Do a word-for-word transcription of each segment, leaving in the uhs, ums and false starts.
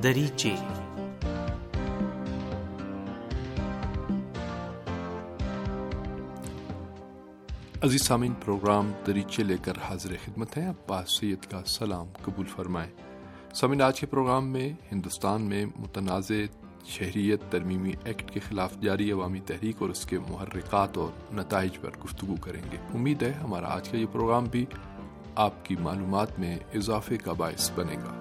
دریچے۔ عزیز سامعین، پروگرام دریچے لے کر حاضر خدمت ہیں۔ عباس سید کا سلام قبول فرمائیں۔ سامعین، آج کے پروگرام میں ہندوستان میں متنازع شہریت ترمیمی ایکٹ کے خلاف جاری عوامی تحریک اور اس کے محرکات اور نتائج پر گفتگو کریں گے۔ امید ہے ہمارا آج کا یہ پروگرام بھی آپ کی معلومات میں اضافے کا باعث بنے گا۔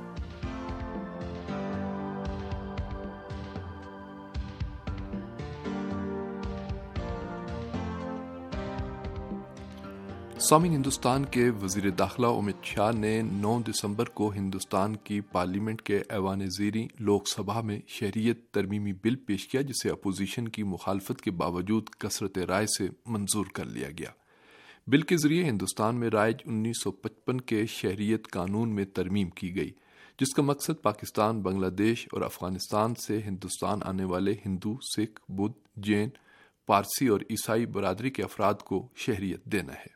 سامعین، ہندوستان کے وزیر داخلہ امت شاہ نے نو دسمبر کو ہندوستان کی پارلیمنٹ کے ایوان زیریں لوک سبھا میں شہریت ترمیمی بل پیش کیا، جسے اپوزیشن کی مخالفت کے باوجود کثرت رائے سے منظور کر لیا گیا۔ بل کے ذریعے ہندوستان میں رائج انیس سو پچپن کے شہریت قانون میں ترمیم کی گئی، جس کا مقصد پاکستان، بنگلہ دیش اور افغانستان سے ہندوستان آنے والے ہندو، سکھ، بدھ، جین، پارسی اور عیسائی برادری کے افراد کو شہریت دینا ہے۔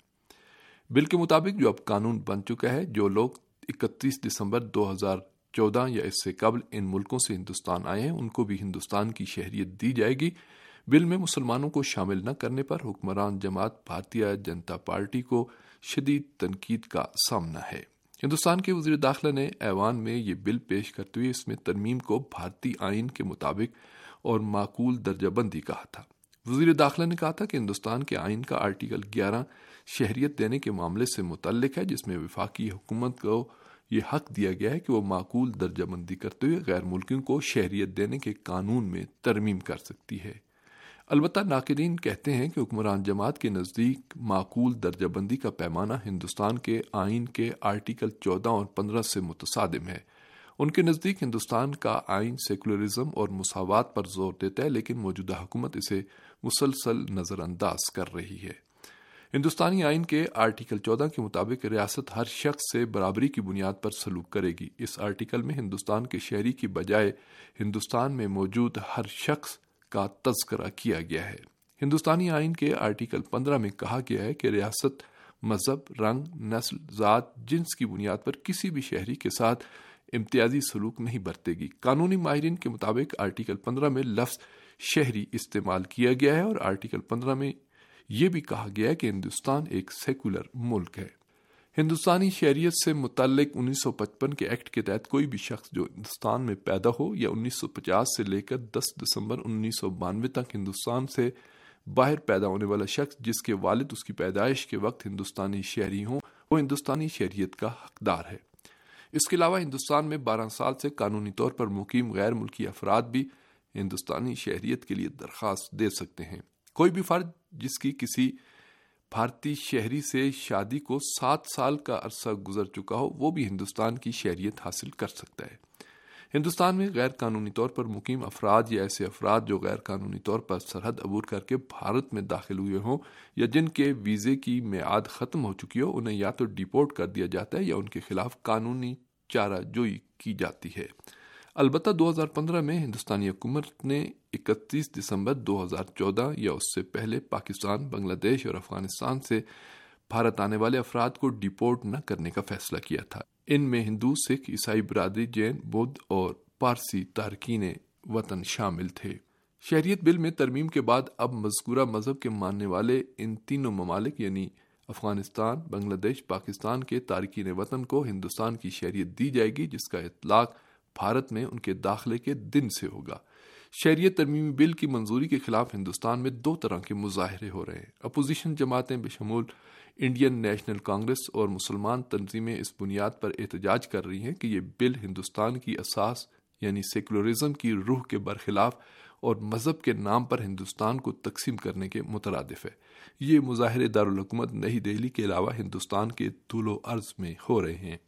بل کے مطابق جو اب قانون بن چکا ہے، جو لوگ اکتیس دسمبر دو ہزار چودہ یا اس سے قبل ان ملکوں سے ہندوستان آئے ہیں، ان کو بھی ہندوستان کی شہریت دی جائے گی۔ بل میں مسلمانوں کو شامل نہ کرنے پر حکمران جماعت بھارتیہ جنتا پارٹی کو شدید تنقید کا سامنا ہے۔ ہندوستان کے وزیر داخلہ نے ایوان میں یہ بل پیش کرتے ہوئے اس میں ترمیم کو بھارتی آئین کے مطابق اور معقول درجہ بندی کہا تھا۔ وزیر داخلہ نے کہا تھا کہ ہندوستان کے آئین کا آرٹیکل گیارہ شہریت دینے کے معاملے سے متعلق ہے، جس میں وفاقی حکومت کو یہ حق دیا گیا ہے کہ وہ معقول درجہ بندی کرتے ہوئے غیر ملکیوں کو شہریت دینے کے قانون میں ترمیم کر سکتی ہے۔ البتہ ناقدین کہتے ہیں کہ حکمران جماعت کے نزدیک معقول درجہ بندی کا پیمانہ ہندوستان کے آئین کے آرٹیکل چودہ اور پندرہ سے متصادم ہے۔ ان کے نزدیک ہندوستان کا آئین سیکولرزم اور مساوات پر زور دیتا ہے، لیکن موجودہ حکومت اسے مسلسل نظر انداز کر رہی ہے۔ ہندوستانی آئین کے آرٹیکل چودہ کے مطابق ریاست ہر شخص سے برابری کی بنیاد پر سلوک کرے گی۔ اس آرٹیکل میں ہندوستان کے شہری کی بجائے ہندوستان میں موجود ہر شخص کا تذکرہ کیا گیا ہے۔ ہندوستانی آئین کے آرٹیکل پندرہ میں کہا گیا ہے کہ ریاست مذہب، رنگ، نسل، ذات، جنس کی بنیاد پر کسی بھی شہری کے ساتھ امتیازی سلوک نہیں برتے گی۔ قانونی ماہرین کے مطابق آرٹیکل پندرہ میں لفظ شہری استعمال کیا گیا ہے اور آرٹیکل پندرہ میں یہ بھی کہا گیا ہے کہ ہندوستان ایک سیکولر ملک ہے۔ ہندوستانی شہریت سے متعلق انیس سو پچپن کے ایکٹ کے تحت کوئی بھی شخص جو ہندوستان میں پیدا ہو یا انیس سو پچاس سے لے کر دس دسمبر انیس سو بانوے تک ہندوستان سے باہر پیدا ہونے والا شخص جس کے والد اس کی پیدائش کے وقت ہندوستانی شہری ہوں، وہ ہندوستانی شہریت کا حقدار ہے۔ اس کے علاوہ ہندوستان میں بارہ سال سے قانونی طور پر مقیم غیر ملکی افراد بھی ہندوستانی شہریت کے لیے درخواست دے سکتے ہیں۔ کوئی بھی فرد جس کی کسی بھارتی شہری سے شادی کو سات سال کا عرصہ گزر چکا ہو، وہ بھی ہندوستان کی شہریت حاصل کر سکتا ہے۔ ہندوستان میں غیر قانونی طور پر مقیم افراد یا ایسے افراد جو غیر قانونی طور پر سرحد عبور کر کے بھارت میں داخل ہوئے ہوں یا جن کے ویزے کی میعاد ختم ہو چکی ہو، انہیں یا تو ڈیپورٹ کر دیا جاتا ہے یا ان کے خلاف قانونی چارہ جوئی کی جاتی ہے۔ البتہ دو ہزار پندرہ میں ہندوستانی حکومت نے اکتیس دسمبر دو ہزار چودہ یا اس سے پہلے پاکستان، بنگلہ دیش اور افغانستان سے بھارت آنے والے افراد کو ڈیپورٹ نہ کرنے کا فیصلہ کیا تھا۔ ان میں ہندو، سکھ، عیسائی برادری، جین، بدھ اور پارسی تارکین وطن شامل تھے۔ شہریت بل میں ترمیم کے بعد اب مذکورہ مذہب کے ماننے والے ان تینوں ممالک یعنی افغانستان، بنگلہ دیش، پاکستان کے تارکین وطن کو ہندوستان کی شہریت دی جائے گی، جس کا اطلاق بھارت میں ان کے داخلے کے دن سے ہوگا۔ شہریت ترمیمی بل کی منظوری کے خلاف ہندوستان میں دو طرح کے مظاہرے ہو رہے ہیں۔ اپوزیشن جماعتیں بشمول انڈین نیشنل کانگریس اور مسلمان تنظیمیں اس بنیاد پر احتجاج کر رہی ہیں کہ یہ بل ہندوستان کی اساس یعنی سیکولرزم کی روح کے برخلاف اور مذہب کے نام پر ہندوستان کو تقسیم کرنے کے مترادف ہے۔ یہ مظاہرے دارالحکومت نئی دہلی کے علاوہ ہندوستان کے طول و عرض میں ہو رہے ہیں۔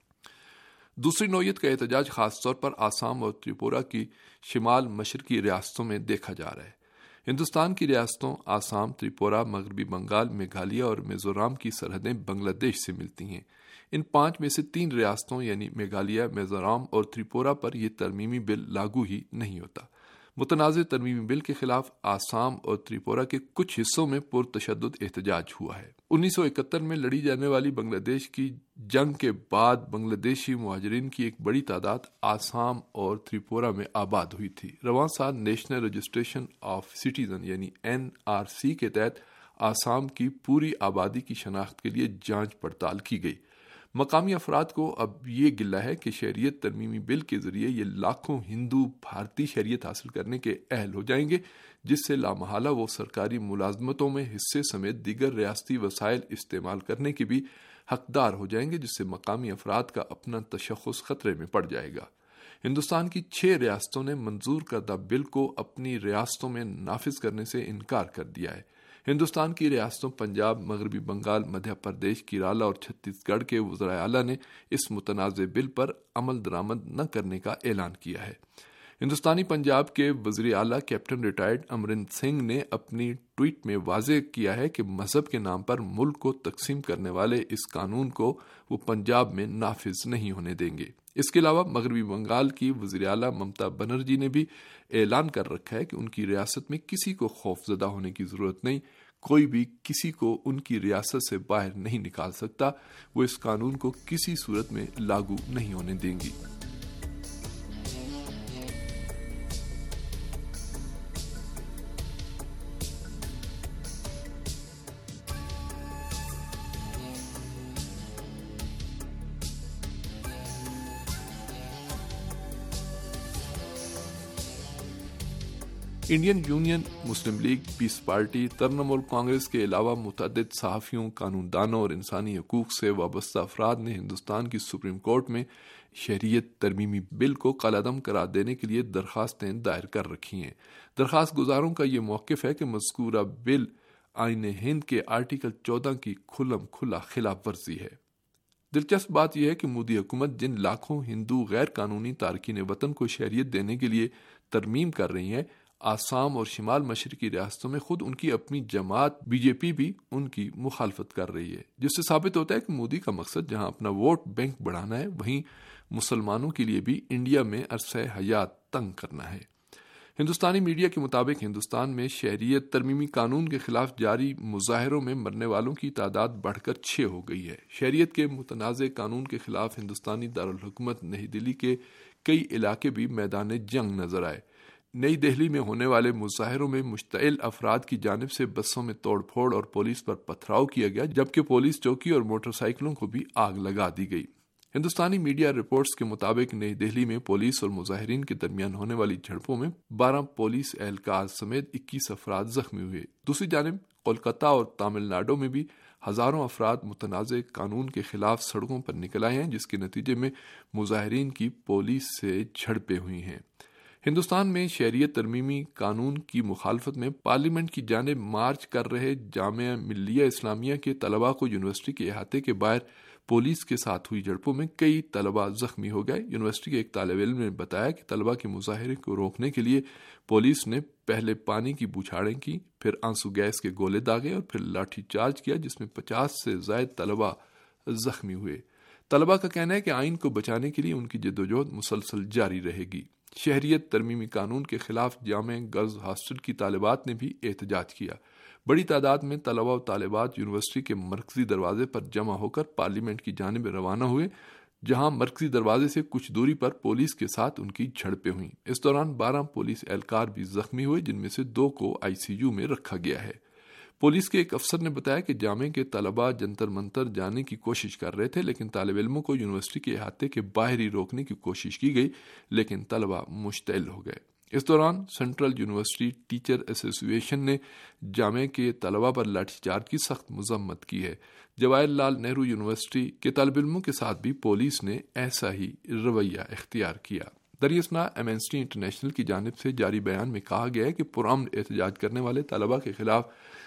دوسری نوعیت کا احتجاج خاص طور پر آسام اور تریپورہ کی شمال مشرقی ریاستوں میں دیکھا جا رہا ہے۔ ہندوستان کی ریاستوں آسام، تریپورہ، مغربی بنگال، میگھالیہ اور میزورام کی سرحدیں بنگلہ دیش سے ملتی ہیں۔ ان پانچ میں سے تین ریاستوں یعنی میگھالیہ، میزورام اور تریپورہ پر یہ ترمیمی بل لاگو ہی نہیں ہوتا۔ متنازع ترمیمی بل کے خلاف آسام اور تریپورہ کے کچھ حصوں میں پرتشدد احتجاج ہوا ہے۔ انیس سو اکہتر میں لڑی جانے والی بنگلہ دیش کی جنگ کے بعد بنگلہ دیشی مہاجرین کی ایک بڑی تعداد آسام اور تریپورہ میں آباد ہوئی تھی۔ رواں سال نیشنل رجسٹریشن آف سٹیزن یعنی این آر سی کے تحت آسام کی پوری آبادی کی شناخت کے لیے جانچ پڑتال کی گئی۔ مقامی افراد کو اب یہ گلہ ہے کہ شہریت ترمیمی بل کے ذریعے یہ لاکھوں ہندو بھارتی شہریت حاصل کرنے کے اہل ہو جائیں گے، جس سے لامحالہ وہ سرکاری ملازمتوں میں حصے سمیت دیگر ریاستی وسائل استعمال کرنے کے بھی حقدار ہو جائیں گے، جس سے مقامی افراد کا اپنا تشخص خطرے میں پڑ جائے گا۔ ہندوستان کی چھ ریاستوں نے منظور کردہ بل کو اپنی ریاستوں میں نافذ کرنے سے انکار کر دیا ہے۔ ہندوستان کی ریاستوں پنجاب، مغربی بنگال، مدھیہ پردیش، کیرالہ اور چھتیس گڑھ کے وزرائے اعلیٰ نے اس متنازع بل پر عمل درآمد نہ کرنے کا اعلان کیا ہے۔ ہندوستانی پنجاب کے وزیر اعلیٰ کیپٹن ریٹائرڈ امرندر سنگھ نے اپنی ٹویٹ میں واضح کیا ہے کہ مذہب کے نام پر ملک کو تقسیم کرنے والے اس قانون کو وہ پنجاب میں نافذ نہیں ہونے دیں گے۔ اس کے علاوہ مغربی بنگال کی وزیر اعلیٰ ممتا بنرجی نے بھی اعلان کر رکھا ہے کہ ان کی ریاست میں کسی کو خوف زدہ ہونے کی ضرورت نہیں، کوئی بھی کسی کو ان کی ریاست سے باہر نہیں نکال سکتا، وہ اس قانون کو کسی صورت میں لاگو نہیں ہونے دیں گی۔ Indian union, Muslim league, peace party, Trinamool Congress کے علاوہ متعدد صحافیوں، قانون دانوں اور انسانی حقوق سے وابستہ افراد نے ہندوستان کی سپریم کورٹ میں شہریت ترمیمی بل کو کالعدم قرار دینے کے لیے درخواستیں دائر کر رکھی ہیں۔ درخواست گزاروں کا یہ موقف ہے کہ مذکورہ بل آئین ہند کے آرٹیکل چودہ کی کھلم کھلا خلاف ورزی ہے۔ دلچسپ بات یہ ہے کہ مودی حکومت جن لاکھوں ہندو غیر قانونی تارکین وطن کو شہریت دینے کے لیے ترمیم کر رہی ہے، آسام اور شمال مشرقی ریاستوں میں خود ان کی اپنی جماعت بی جے پی بھی ان کی مخالفت کر رہی ہے، جس سے ثابت ہوتا ہے کہ مودی کا مقصد جہاں اپنا ووٹ بینک بڑھانا ہے، وہیں مسلمانوں کے لیے بھی انڈیا میں عرصہ حیات تنگ کرنا ہے۔ ہندوستانی میڈیا کے مطابق ہندوستان میں شہریت ترمیمی قانون کے خلاف جاری مظاہروں میں مرنے والوں کی تعداد بڑھ کر چھ ہو گئی ہے۔ شہریت کے متنازع قانون کے خلاف ہندوستانی دارالحکومت نئی دہلی کے کئی علاقے بھی میدان جنگ نظر آئے۔ نئی دہلی میں ہونے والے مظاہروں میں مشتعل افراد کی جانب سے بسوں میں توڑ پھوڑ اور پولیس پر پتھراؤ کیا گیا، جبکہ پولیس چوکی اور موٹر سائیکلوں کو بھی آگ لگا دی گئی۔ ہندوستانی میڈیا رپورٹس کے مطابق نئی دہلی میں پولیس اور مظاہرین کے درمیان ہونے والی جھڑپوں میں بارہ پولیس اہلکار سمیت اکیس افراد زخمی ہوئے۔ دوسری جانب کولکاتہ اور تامل ناڈو میں بھی ہزاروں افراد متنازع قانون کے خلاف سڑکوں پر نکل آئے ہیں، جس کے نتیجے میں مظاہرین کی پولیس سے جھڑپیں ہوئی ہیں۔ ہندوستان میں شہریت ترمیمی قانون کی مخالفت میں پارلیمنٹ کی جانب مارچ کر رہے جامعہ ملیہ اسلامیہ کے طلباء کو یونیورسٹی کے احاطے کے باہر پولیس کے ساتھ ہوئی جھڑپوں میں کئی طلباء زخمی ہو گئے۔ یونیورسٹی کے ایک طالب علم نے بتایا کہ طلباء کے مظاہرے کو روکنے کے لیے پولیس نے پہلے پانی کی بوچھاڑیں کی، پھر آنسو گیس کے گولے داغے اور پھر لاٹھی چارج کیا، جس میں پچاس سے زائد طلباء زخمی ہوئے۔ طلباء کا کہنا ہے کہ آئین کو بچانے کے لیے ان کی جدوجہد مسلسل جاری رہے گی۔ شہریت ترمیمی قانون کے خلاف جامعہ گرلز ہاسٹل کی طالبات نے بھی احتجاج کیا۔ بڑی تعداد میں طلباء و طالبات یونیورسٹی کے مرکزی دروازے پر جمع ہو کر پارلیمنٹ کی جانب روانہ ہوئے، جہاں مرکزی دروازے سے کچھ دوری پر پولیس کے ساتھ ان کی جھڑپیں ہوئیں۔ اس دوران بارہ پولیس اہلکار بھی زخمی ہوئے، جن میں سے دو کو آئی سی یو میں رکھا گیا ہے۔ پولیس کے ایک افسر نے بتایا کہ جامعہ کے طلباء جنتر منتر جانے کی کوشش کر رہے تھے، لیکن طالب علموں کو یونیورسٹی کے احاطے کے باہر ہی روکنے کی کوشش کی گئی، لیکن طلباء مشتعل ہو گئے۔ اس دوران سینٹرل یونیورسٹی ٹیچر ایسوسی ایشن نے جامعہ کے طلباء پر لاٹھی چارج کی سخت مذمت کی ہے۔ جواہر لال نہرو یونیورسٹی کے طالب علموں کے ساتھ بھی پولیس نے ایسا ہی رویہ اختیار کیا۔ دریاسنا ایمنسٹی انٹرنیشنل کی جانب سے جاری بیان میں کہا گیا ہے کہ پرامن احتجاج کرنے والے طلباء کے خلاف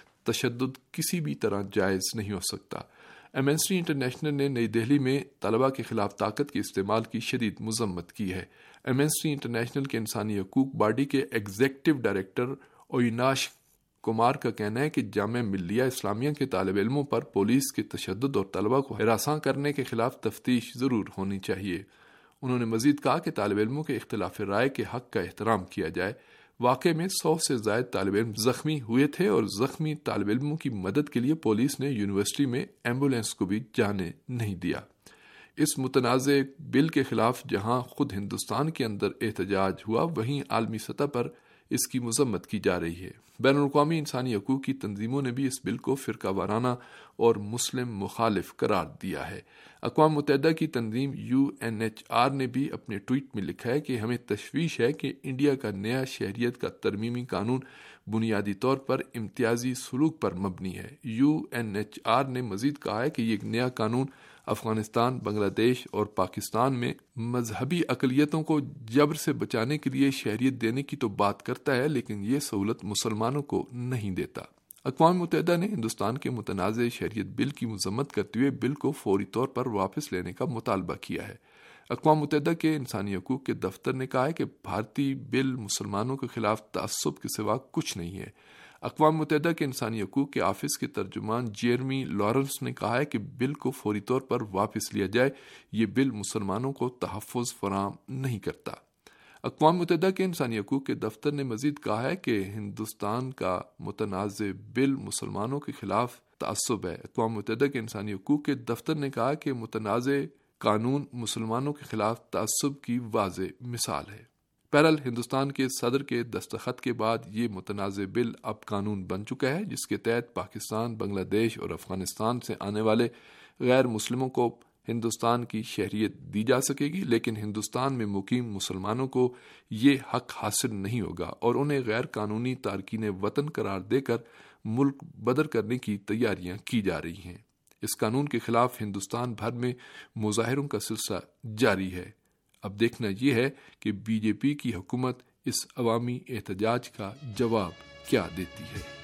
تشدد کسی بھی طرح جائز نہیں ہو سکتا۔ ایمنسٹی انٹرنیشنل نے نئی دہلی میں طلباء کے خلاف طاقت کے استعمال کی شدید مذمت کی ہے۔ ایمنسٹی انٹرنیشنل کے انسانی حقوق باڈی کے ایگزیکٹو ڈائریکٹر اویناش کمار کا کہنا ہے کہ جامعہ ملیہ اسلامیہ کے طالب علموں پر پولیس کے تشدد اور طلباء کو ہراساں کرنے کے خلاف تفتیش ضرور ہونی چاہیے۔ انہوں نے مزید کہا کہ طالب علموں کے اختلاف رائے کے حق کا احترام کیا جائے۔ واقعے میں سو سے زائد طالب علم زخمی ہوئے تھے اور زخمی طالب علموں کی مدد کے لیے پولیس نے یونیورسٹی میں ایمبولینس کو بھی جانے نہیں دیا۔ اس متنازع بل کے خلاف جہاں خود ہندوستان کے اندر احتجاج ہوا، وہیں عالمی سطح پر اس کی مذمت کی جا رہی ہے۔ بین الاقوامی انسانی حقوق کی تنظیموں نے بھی اس بل کو فرقہ وارانہ اور مسلم مخالف قرار دیا ہے۔ اقوام متحدہ کی تنظیم یو این ایچ آر نے بھی اپنے ٹویٹ میں لکھا ہے کہ ہمیں تشویش ہے کہ انڈیا کا نیا شہریت کا ترمیمی قانون بنیادی طور پر امتیازی سلوک پر مبنی ہے۔ یو این ایچ آر نے مزید کہا ہے کہ یہ نیا قانون افغانستان، بنگلہ دیش اور پاکستان میں مذہبی اقلیتوں کو جبر سے بچانے کے لیے شہریت دینے کی تو بات کرتا ہے، لیکن یہ سہولت مسلمانوں کو نہیں دیتا۔ اقوام متحدہ نے ہندوستان کے متنازع شہریت بل کی مذمت کرتے ہوئے بل کو فوری طور پر واپس لینے کا مطالبہ کیا ہے۔ اقوام متحدہ کے انسانی حقوق کے دفتر نے کہا ہے کہ بھارتی بل مسلمانوں کے خلاف تعصب کے سوا کچھ نہیں ہے۔ اقوام متحدہ کے انسانی حقوق کے آفس کے ترجمان جیرمی لارنس نے کہا ہے کہ بل کو فوری طور پر واپس لیا جائے، یہ بل مسلمانوں کو تحفظ فراہم نہیں کرتا۔ اقوام متحدہ کے انسانی حقوق کے دفتر نے مزید کہا ہے کہ ہندوستان کا متنازع بل مسلمانوں کے خلاف تعصب ہے۔ اقوام متحدہ کے انسانی حقوق کے دفتر نے کہا کہ متنازع قانون مسلمانوں کے خلاف تعصب کی واضح مثال ہے۔ بہرحال ہندوستان کے صدر کے دستخط کے بعد یہ متنازع بل اب قانون بن چکا ہے، جس کے تحت پاکستان، بنگلہ دیش اور افغانستان سے آنے والے غیر مسلموں کو ہندوستان کی شہریت دی جا سکے گی، لیکن ہندوستان میں مقیم مسلمانوں کو یہ حق حاصل نہیں ہوگا اور انہیں غیر قانونی تارکین وطن قرار دے کر ملک بدر کرنے کی تیاریاں کی جا رہی ہیں۔ اس قانون کے خلاف ہندوستان بھر میں مظاہروں کا سلسلہ جاری ہے۔ اب دیکھنا یہ ہے کہ بی جے پی کی حکومت اس عوامی احتجاج کا جواب کیا دیتی ہے۔